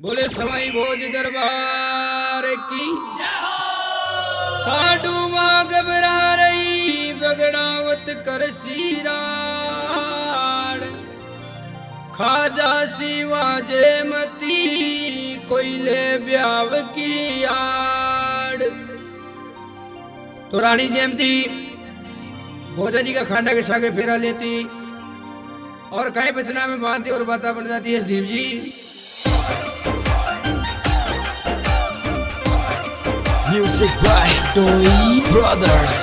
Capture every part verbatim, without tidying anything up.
बोले सवाई भोज दरबार की साडू मां घबरा रही बगड़ावत कर सीराड़ खाजा सिवा जे मती कोयले ब्याव की आड़। तो रानी जयमती भोजा जी का खांडा के सागे फेरा लेती और कहीं बचना में बांधती और बाता बन जाती है Dev ji. Music by Doi Brothers.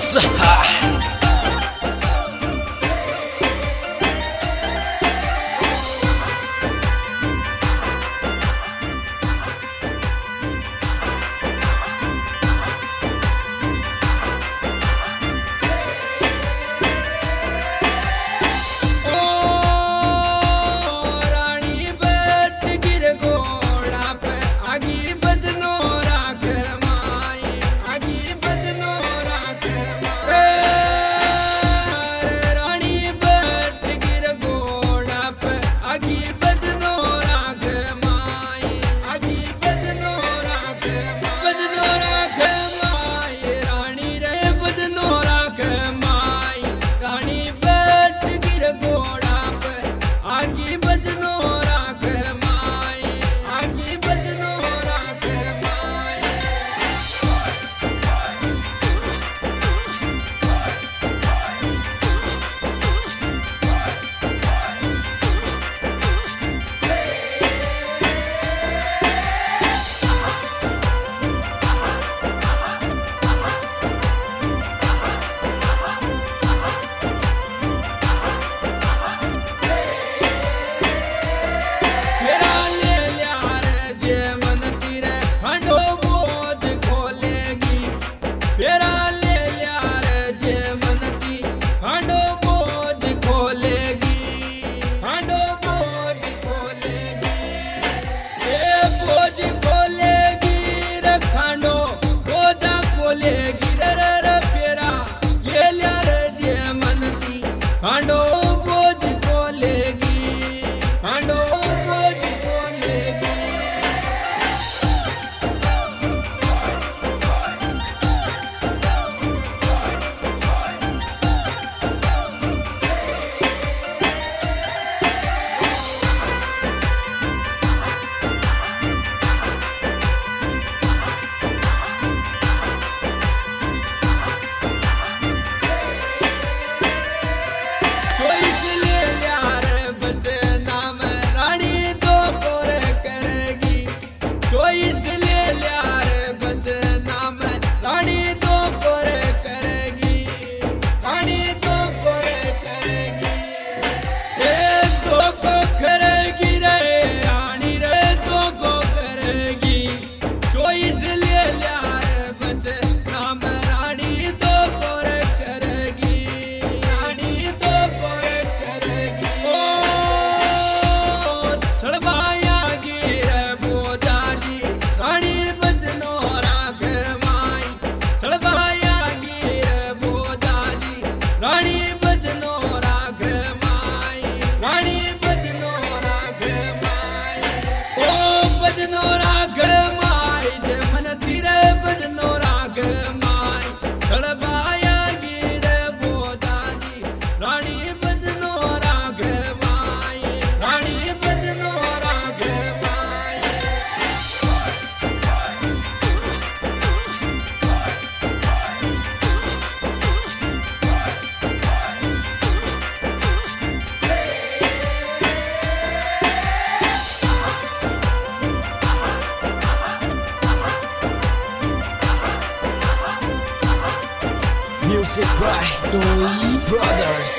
Music by Doi Brothers.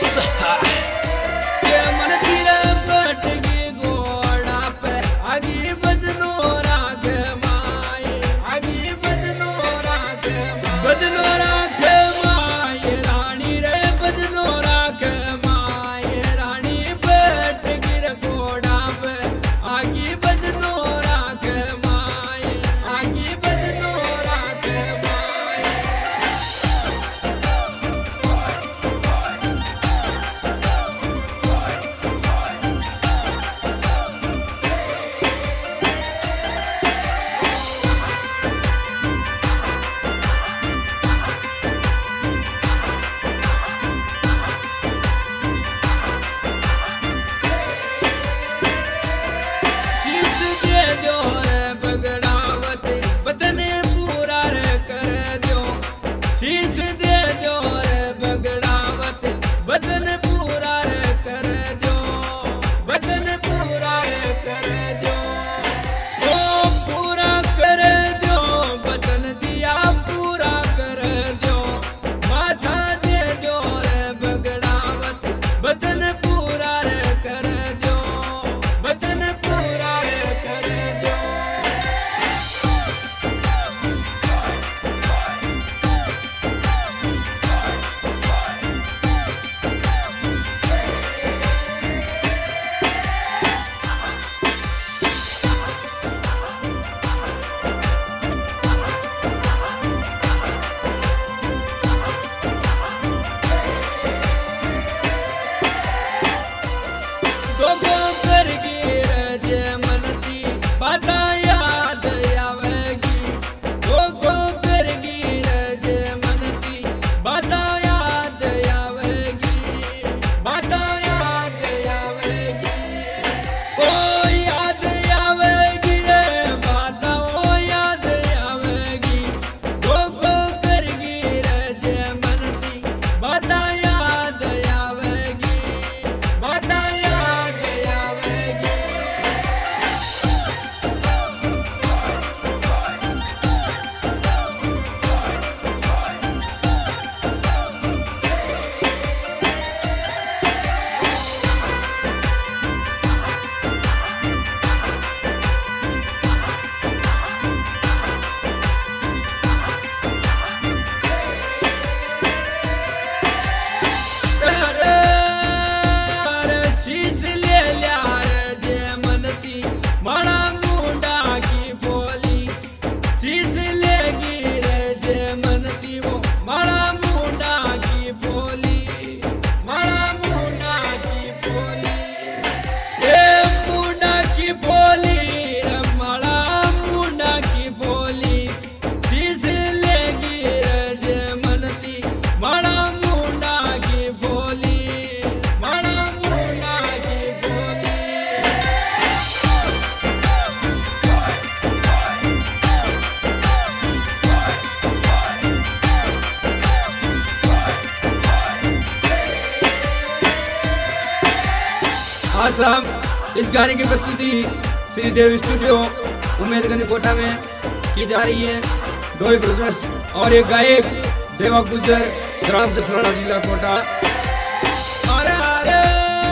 साहब इस गाने की प्रस्तुति श्री देव स्टूडियो उम्मेदगंज कोटा में की जा रही है। डोई ब्रदर्स और एक गायक देवा गुजर, ग्राम दसराना, जिला कोटा। अरे अरे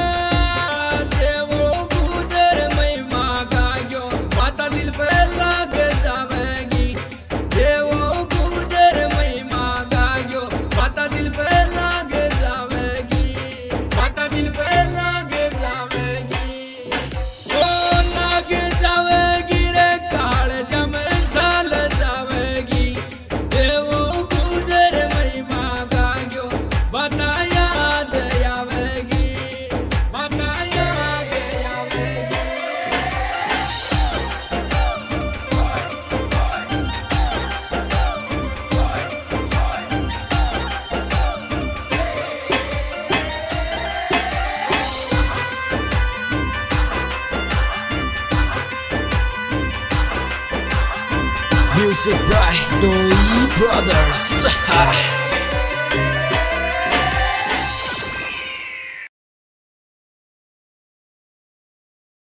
देवो गुजर महिमा गायो, माता दिल पे लाग जावेगी। देवो गुजर महिमा गायो, माता दिल पे लाग जावेगी, माता दिल पे लाग जावेगी। ओ लाग जावेगी रे काल जम साल जावेगी। देवो गुजर महिमा गायो, बता याद आवेगी, बता याद आवेगी। Music by Doi Brothers.